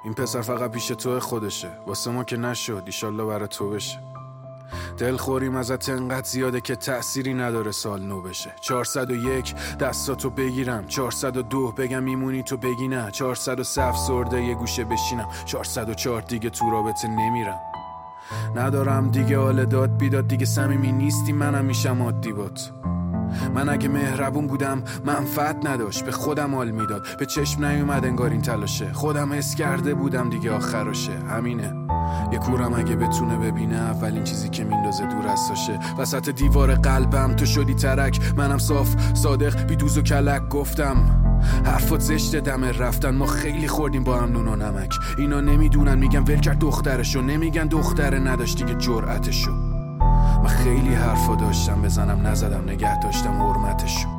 این پسر فقط پیش تو خودشه، واسه ما که نشد، ایشالله برای تو بشه. دلخوریم ازت انقدر زیاده که تأثیری نداره سال نو بشه. 401 دستاتو بگیرم، 402 بگم میمونی تو بگی نه، 400 صف سرده یه گوشه بشینم، 404 دیگه تو رابطه نمیرم. ندارم دیگه حال داد بیداد، دیگه صمیمی نیستی منم میشم عادی بات. من اگه مهربون بودم منفعت نداشت، به خودم حال میداد، به چشم نیومد انگار این تلاشه، خودم حس کرده بودم دیگه آخرشه. همینه یه کورم اگه بتونه ببینه اولین چیزی که میندازه دور از ساشه. وسط دیوار قلبم تو شدی ترک، منم صاف صادق بی دوز و کلک گفتم حرفات زشته دمه رفتن، ما خیلی خوردیم با هم نون و نمک. اینا نمیدونن میگن ول کرد دخترشو، نمیگن دختره نداشت دیگه جرأتشو. من خیلی حرفا داشتم بزنم نزدم، نگه داشتم حرمتشو.